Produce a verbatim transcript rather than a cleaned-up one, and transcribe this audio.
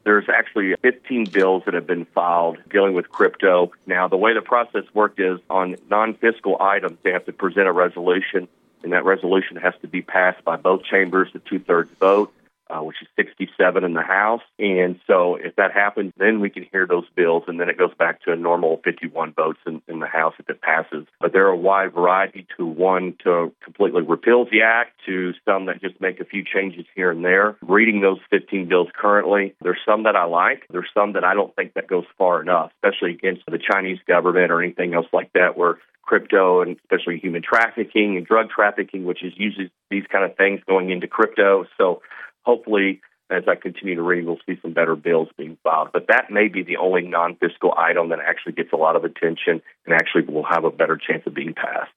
There's actually fifteen bills that have been filed dealing with crypto. Now, the way the process worked is on non-fiscal items, they have to present a resolution, and that resolution has to be passed by both chambers, a two-thirds vote, uh, which is sixty-seven in the House. And so if that happens, then we can hear those bills, and then it goes back to a normal fifty-one votes in, in the House if it passes. But there are a wide variety to one to completely repeals the act, to some that just make a few changes here and there. Reading those fifteen bills currently, there's some that I like. There's some that I don't think that goes far enough, especially against the Chinese government or anything else like that, where crypto and especially human trafficking and drug trafficking, which is usually these kind of things going into crypto. So hopefully, as I continue to read, we'll see some better bills being filed. But that may be the only non-fiscal item that actually gets a lot of attention and actually will have a better chance of being passed.